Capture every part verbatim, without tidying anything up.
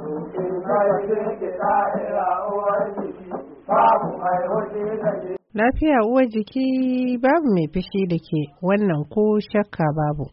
Lafiya uwar jiki babu mai fushi da ke, wannan ko shakka babu.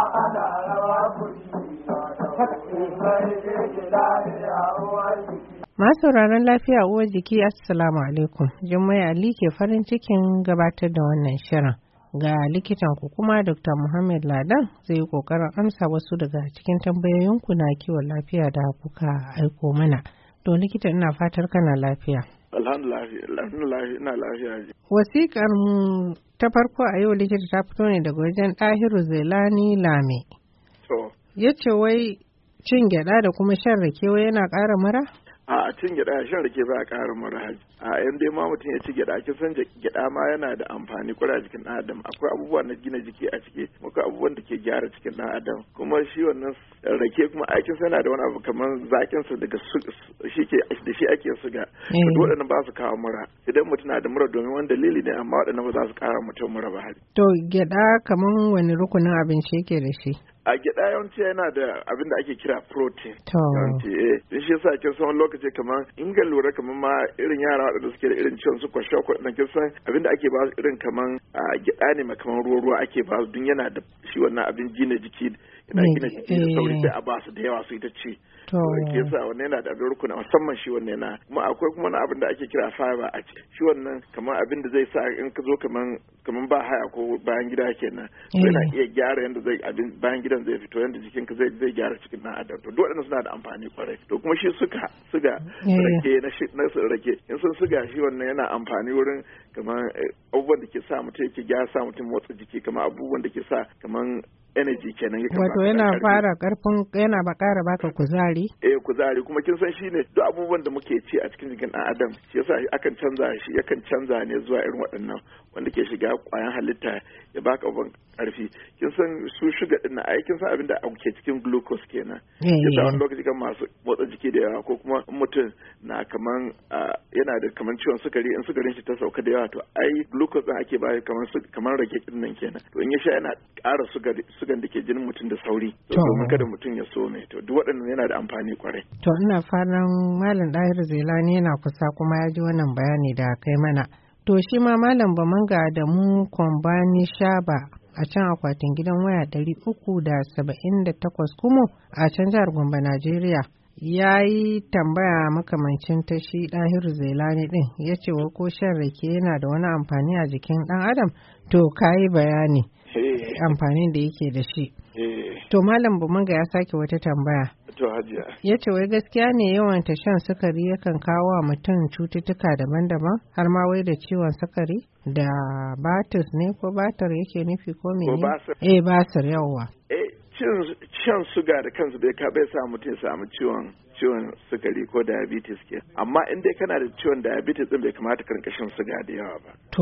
Masu sauraron lafiya uwar jiki assalamu alaikum. Jummai Ali ke farin cikin gabatar da wannan shirin. Ga likitan ku kuma Doctor Muhammad Ladan zai yi kokarin amsa wasu daga cikin tambayoyinku na kiwon lafiya da kuka aiko mana. To likita ina fatar kana lafiya. Alhamdulillah ina lafiya. Wasiƙar mu ta farko a yau likita ta fito ne daga wajen Ɗahiru Zailani Lame. To. Yace wai cin gyada da kuma shan rake wai yana ƙara mura? A cin gyada shan rake ba ƙara mura haji. A yan dai ma mutum ya ci gyada, kin san gyada ma yana da amfani kwarai a jikin ɗan adam. Akwai abubuwa na gina jiki a ciki, akwai abubuwan da ke gyara cikin ɗan adam. Kuma shi wannan rake kuma aikin sa yana da wani abu kamar zakin sa daga shi ke da shi ake suga. To waɗannan ba su kawo mura. Idan mutum na da mura domin wani dalili ne, amma waɗannan ba za su ƙara mutum mura ba haji. To gyada kamar wani rukunin abinci yake da shi? A gyaɗa yawanci yana da abin da ake kira protein. To. Yawanci eh. Din shi yasa kin san lokaci kamar in ga lura kamar ma irin yara waɗanda suke da irin ciwon su kwashe ko dan kin san abin da ake ba su irin kamar gyaɗa ne kamar ruwa ruwa ake ba su, dun yana da shi wannan abin gina jiki yana gina jiki da sauri sai a ba su da yawa su ita ci. To. Ke yasa wannan yana da abin rukuna musamman shi wannan yana kuma akwai kuma na abin da ake kira fiber a ciki. Shi wannan kamar abin da zai sa in ka zo kamar kamar ba haya ko bayan gida kenan. Yana iya gyara yanda zai abin bayan gidan zai fito yanda jikinka zai zai gyara cikin ɗan adam. To duk waɗannan suna da amfani kwarai. To kuma shi suka suga rake na shi na rake in sun suga shi wannan yana amfani wurin kamar abubuwan da ke sa mutum yake gyara sa mutum motsa jiki kamar abubuwan da ke sa kamar energy kenan. Wato yana fara karfin yana ba ƙara baka kuzari. Eh kuzari kuma kin san shine duk abubuwan da muke ci a cikin jikin ɗan adam shi yasa akan canza shi yakan canza ne zuwa irin waɗannan wanda ke shiga ƙwayan halitta ya baka ban ƙarfi. Kin san su sugar din na ai kin san abin da ke cikin glucose kenan. Yasa wani lokaci kan masu motsa jiki da yawa ko kuma mutum na kaman yana da kaman ciwon sukari in sukarin shi ta sauka da yawa to ai glucose din ake bayar kaman kaman rage din nan kenan. To in ya sha yana ƙara sugari sugan da ke jinin mutum da sauri domin kada mutum ya some. To duk waɗannan yana da amfani kwarai. To ina fatan Malam Ɗahiru Zailani yana kusa kuma ya ji wannan bayani da kai mana. To shi ma Malam Bamanga da mu Kwambani Shaba a can akwatin gidan waya ɗari uku da saba'in da takwas kuma a can jihar Gombe, Najeriya. Ya yi tambaya makamancin ta shi Ɗahiru Zailani ɗin ya ce wa ko shan rake yana da wani amfani a jikin ɗan adam? To ka yi bayani amfanin da yake da shi. To Malam Bamanga ya sake wata tambaya. To hajiya. Ya ce wai gaskiya ne yawan ta shan sukari yakan kawo wa mutum cututtuka daban-daban har ma wai da ciwon sukari da batis ne ko batar yake nufi ko mene? Ko basir. Eh basir yawa. Eh cin shan suga da kansu bai ka bai sa mutum ya samu ciwon ciwon sukari ko diabetes ke. Amma in dai kana da ciwon diabetes din bai kamata ka rinka shan suga da yawa ba. To.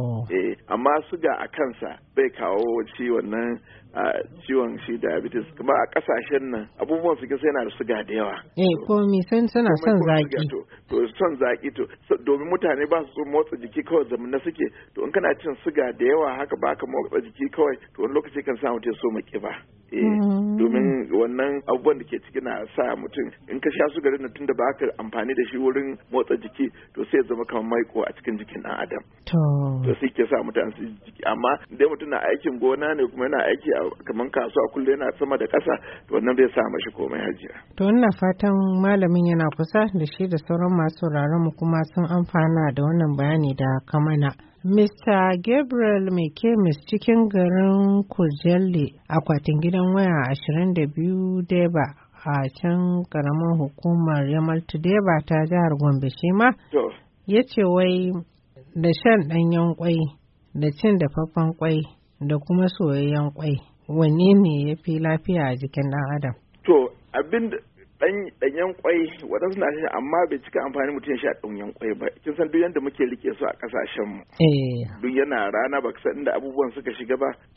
Eh amma suga a kansa bai kawo ciwon nan a ciwon shi diabetes kuma a kasashen nan abubuwan su sai yana da suga da yawa. Eh ko mi san suna son zaki. To to son zaki to domin mutane ba su motsa jiki kawai zamana suke to in kana cin suga da yawa haka ba ka motsa jiki kawai to wani lokaci kan sa mutum so mu kiba. Eh domin wannan abubuwan da ke ciki na sa mutum in ka sha sugarin nan tunda ba ka amfani da shi wurin motsa jiki to sai ya zama kamar maiko a cikin jikin ɗan adam. To. To sai ke sa mutane su jiki amma idan mutum na aikin gona ne kuma yana aiki a kamar kasuwa kullum yana sama da ƙasa to wannan bai sa mashi komai hajiya. To ina fatan malamin yana kusa da shi da sauran masu sauraron mu kuma sun amfana da wannan bayani da kamana. Mister Gabriel mai kemis cikin garin Kujalli akwatin gidan waya ashirin da biyu Deba a can karamar hukumar Yamaltu Deba ta jihar Gombe shi ma ya ce wai da shan ɗanyen kwai da cin dafaffen kwai da kuma soyayyen kwai wanne ne ya fi lafiya a jikin ɗan adam? To abin da ɗanyen kwai waɗansu na shi amma bai cika amfani mutum ya sha ɗanyen kwai ba. Kin san duk yadda muke rike su a ƙasashen mu. Duk yana rana ba san inda abubuwan suka shiga ba. To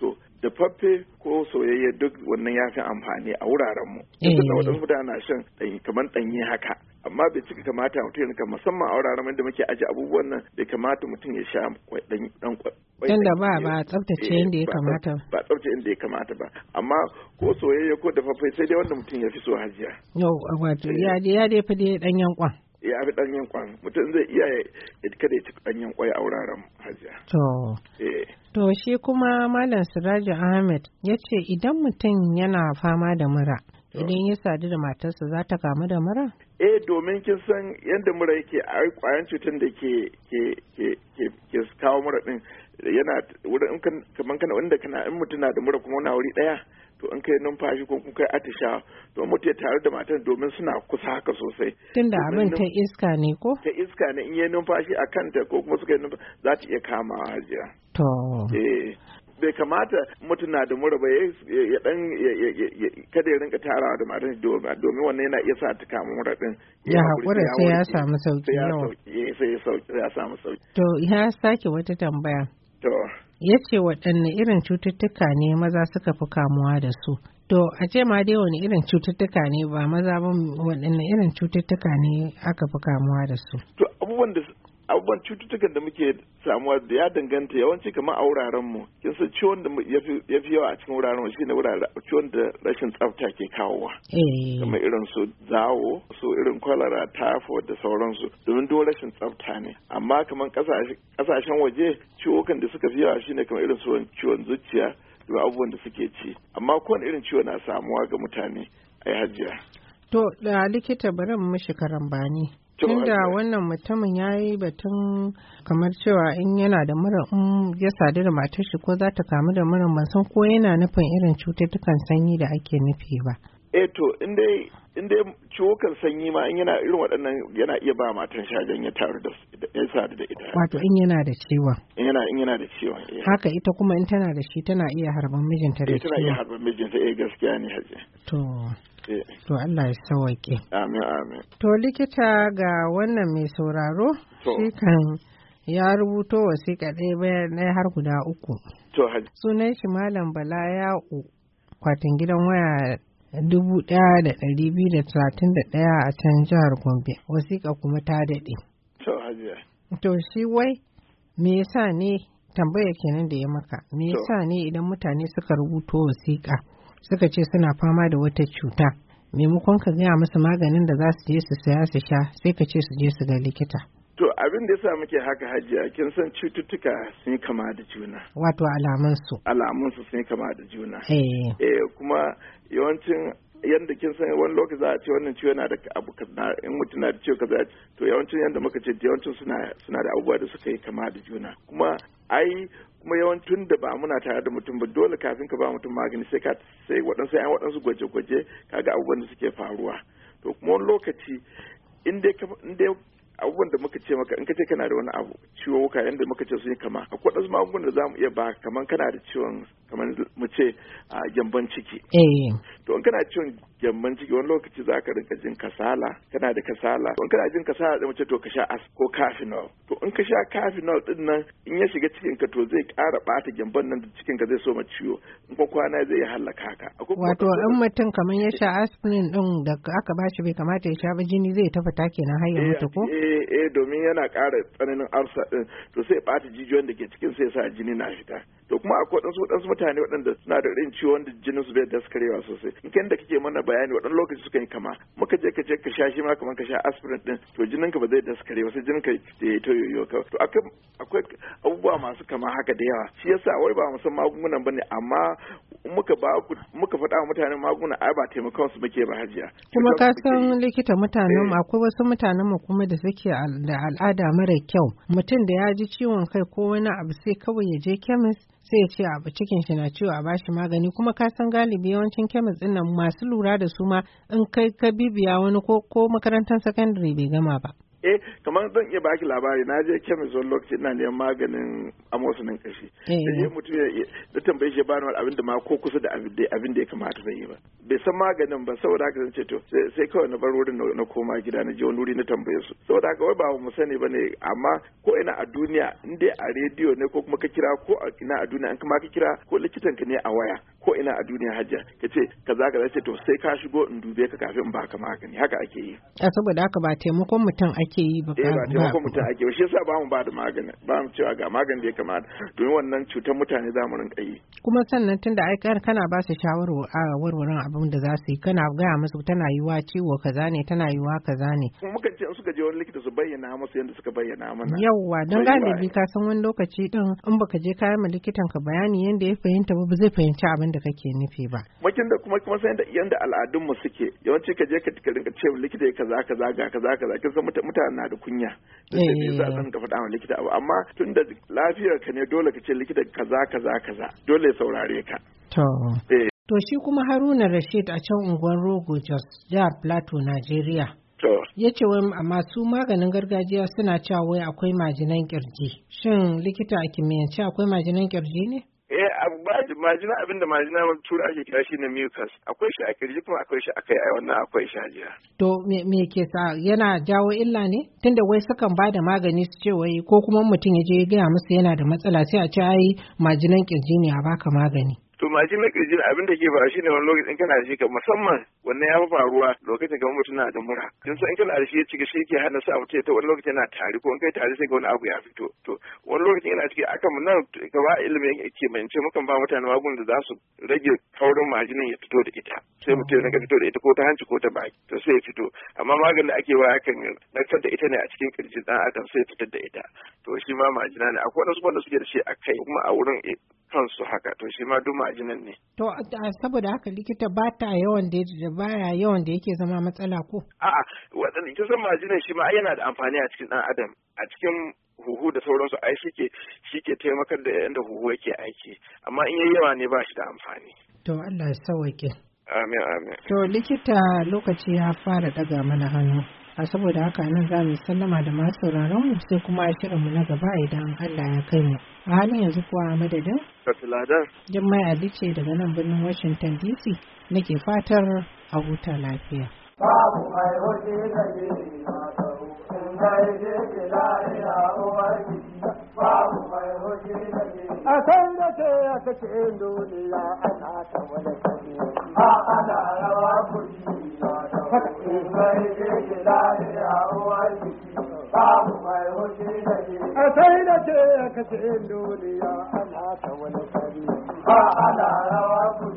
dafaffe ko soyayye duk wannan ya fi amfani a wuraren mu. Yanzu da waɗansu mutane na shan ɗanyi kamar ɗanye haka. Amma bai cika kamata mutum ya musamman a wuraren da muke aje abubuwan nan bai kamata mutum ya sha ɗan kwai. Tunda ba ba tsaftace inda ya kamata. Ba tsaftace inda ya kamata ba. Amma ko soyayye ko dafaffe sai dai wanda mutum ya fi so hajiya. Yau wato ya ya dai fi dai ɗanyen kwan. Ya fi ɗanyen kwan mutum zai iya kada ya ci ɗanyen kwai a wuraren hajiya. To. Eh. To shi kuma Malam Siraju Ahmed ya ce idan mutum yana fama da mura, idan ya sadu da matarsa za ta kamu da mura? Eh domin kin san yadda mura yake a kwayan cutar da ke ke ke ke ke kawo mura din yana wurin kaman kana wanda kana in mutum na da mura kuma na wuri daya to in kai numfashi ko kun kai atisha to mutum ya tare da matar domin suna kusa haka sosai. Tunda abin ta iska ne ko? Ta iska ne in yi numfashi a kanta ko kuma suka yi numfashi za ta iya kama hajiya. To. Eh. Bai kamata mutum na da mura ba ya dan kada ya rinka tarawa da matan domin wannan yana iya sa ta kama mura din. Ya haƙura sai ya samu sauki yawa. Sai ya sauki ya samu sauki. To ya sake wata tambaya. To. Ya ce waɗanne irin cututtuka ne maza suka fi kamuwa da su. To a ce ma dai wani irin cututtuka ne ba maza ba waɗanne irin cututtuka ne aka fi kamuwa da su. To abubuwan da abubuwan cututtukan da muke samuwa da ya danganta yawanci kamar a wuraren mu kin san ciwon da ya fi yawa a cikin wuraren mu shine wuraren ciwon da rashin tsafta ke kawowa kamar irin su zawo su irin kwalara typhoid da sauransu domin duk rashin tsafta ne amma kamar kasashen waje ciwokan da suka fi yawa shine kamar irin su ciwon zuciya da abubuwan da suke ci amma kowane irin ciwo na samuwa ga mutane a yi hajiya. To da likita bari mu mishi karambani. Tunda wannan mutumin ya yi batun kamar cewa in yana da mura in ya sadu da matar shi ko za ta kamu da mura ban san ko yana nufin irin cututtukan sanyi da ake nufi ba. Eh to in dai ciwokan sanyi ma in yana irin waɗannan yana iya ba matan shajen ya taru da ya sadu da ita. Wato in yana da ciwon. In yana in yana da ciwon. Haka ita kuma in tana da shi tana iya harban mijinta da ciwon. Tana iya harban mijinta eh gaskiya ne haje. To. To Allah ya sauwaƙe. Amin amin. To likita ga wannan mai sauraro shi kan ya rubuto wasiƙa ɗaya bayan ɗaya har guda uku. To haji. Sunan shi Malam Bala Ya'u kwatin gidan waya dubu ɗaya da ɗari biyu da talatin da ɗaya a can jihar Gombe. Wasiƙa kuma ta daɗe. To haji. To shi wai me yasa ne tambaya kenan da ya maka me yasa ne idan mutane suka rubuto wasiƙa suka ce suna fama da wata cuta maimakon ka gaya musu maganin da za su je su saya su sha sai ka ce su je su ga likita. To abin da yasa muke haka hajiya kin san cututtuka sun yi kama da juna. Wato alamansu. Alamansu sun yi kama da juna. Eh. Eh kuma yawancin yanda kin san wani lokaci za a ce wannan ciwo yana da abu kaza in mutum na da ciwo kaza to yawancin yanda muka ce yawancin suna suna da abubuwa da suka yi kama da juna kuma ai kuma yawancin da ba muna tare da mutum ba dole kafin ka ba mutum magani sai ka sai waɗansu yan waɗansu gwaje-gwaje kaga abubuwan da suke faruwa to kuma wani lokaci in dai in dai abubuwan da muka ce maka in ka ce kana da wani abu ciwo wuka yanda muka ce sun yi kama akwai wasu magungunan da za mu iya ba kamar kana da ciwon kamar mu ce a gyamban ciki to in kana ciwon gyamban ciki wani lokaci za ka rinka jin kasala kana da kasala to in kana jin kasala da mace to ka sha as ko kafinol to in ka sha kafinol din nan in ya shiga cikin ka to zai ƙara bata gyamban nan da cikin ka zai so ma ciwo in ko kwana zai hallaka ka wato in mutum kamar ya sha aspirin din da aka bashi bai kamata ya sha ba jini zai ta fita kenan har ya mutu ko eh eh domin yana ƙara tsananin arsa din to sai bata jijiyoyin da ke cikin sai sa jini na fita to kuma akwai wadansu wadansu mutane waɗanda suna da irin ciwon da jinin su bai daskarewa sosai in kan da kake mana bayani waɗannan lokaci suka yi kama muka je ka je ka sha shi ma kamar ka sha aspirin din to jinin ka ba zai daskare ba sai jinin ka ya ta yoyo ka to akwai abubuwa masu kama haka da yawa shi yasa wai ba mu san magungunan bane amma muka ba muka faɗa wa mutanen magunguna ai ba taimakon su muke ba hajiya kuma ka san likita mutanen akwai wasu mutanen mu kuma da suke da al'ada mara kyau mutum da ya ji ciwon kai ko wani abu sai kawai ya je kemis sai ya ce abu cikin shi na ciwo a bashi magani kuma ka san galibi yawancin kemis din nan masu lura da su ma in kai ka bibiya wani ko ko makarantar sakandare bai gama ba eh kamar zan iya baki labari na je kemis wani lokaci ina neman maganin amosunin kashi da je mutum ya da tambaye shi ba ni abin da ma ko kusa da abin da ya kamata zai yi ba bai san maganin ba saboda haka zan ce to sai kawai na bar wurin na koma gida na je wani wuri na tambaye su saboda haka wai ba mu sani bane amma ko ina a duniya in dai a rediyo ne ko kuma ka kira ko ina a duniya in kuma ka kira ko likitan ka ne a waya ko ina a duniya hajja ka ce kaza kaza ce to sai ka shigo in dube ka kafin ba ka magani haka ake yi a saboda haka ba taimakon mutum ake yi ba eh ba taimakon mutum ake yi shi yasa ba mu ba da magani ba mu cewa ga magani da ya kamata domin wannan cutar mutane za mu rinka yi kuma sannan tunda ai kana ba su shawarar a warwarin abin da za su yi kana gaya musu tana yiwa ciwo kaza ne tana yiwa kaza ne kuma muka ce in suka je wani likita su bayyana musu yadda suka bayyana mana yawwa don galibi ka san wani lokaci din in baka je kayan ma likitan ka bayani yadda ya fahimta ba ba zai fahimci abin da kake nufi ba makin da kuma kuma san yadda al'adun mu suke yawanci ka je ka rinka ce likita ya kaza kaza ga kaza kaza kin san mutane na da kunya da sai za san ka faɗa wa likita abu amma tunda lafiyar ka ne dole ka ce likita kaza kaza kaza dole ya saurare ka to to shi kuma Haruna Rashid a can unguwar Rogo Jos jihar Plateau Najeriya ya ce wai masu maganin gargajiya suna cewa wai akwai majinan kirji shin likita a kimiyyance akwai majinan kirji ne eh majina abinda majina tura ake kira shi ne mucus akwai shi a kirji kuma akwai shi a kai ai wannan akwai shi a jiya to me me ke sa yana jawo illa ne tunda wai sukan ba da magani su ce wai ko kuma mutum ya je ya gaya musu yana da matsala sai a ce ai majinan kirji ne a baka magani to majinan kirji abin da ke faru shine wani lokacin kana da shi ka musamman wannan ya fi faruwa lokacin kamar mutum na da mura kin san in kana da shi ya cika shi ke hana sa mutum ta wani lokacin yana tari ko in kai tari sai ga wani abu ya fito to wani lokacin yana ciki aka mun nan gaba ilimin ke mance mukan ba mutane magungunan da za su rage kaurin majinan ya fito da ita sai mutum ya fito da ita ko ta hanci ko ta baki to sai ya fito amma maganin da ake wa hakan nakar da ita ne a cikin kirjin dan adam sai ya fitar da ita to shi ma majina ne akwai wasu wanda suke da shi a kai kuma a wurin kansu haka to shi ma duk majinan ne to saboda haka likita ba ta yawan da baya yawan da yake zama matsala ko a'a wadannan ita san majinan shi ma yana da amfani a cikin dan adam a cikin huhu da sauransu ai shike shike taimakar da yanda huhu yake aiki amma in yayi yawa ne ba shi da amfani to Allah ya sauke amin amin to likita lokaci ya fara daga mana hannu a saboda haka nan za mu sallama da masu sauraron mu sai kuma shirin mu na gaba idan Allah ya kai mu a halin yanzu kuwa a madadin Kasiladan Jummai Ali ce daga nan birnin Washington D C nake fatar a huta lafiya babu mai hoje da ke in kai je ke lafiya uwar babu mai hoje da ke a san da ke a cikin duniya ana ta wani kare a ana rawa kuri in kai je ke lafiya uwar babu mai hoje da ke a sai da ke a cikin duniya ana ta wani kare a ana rawa kuri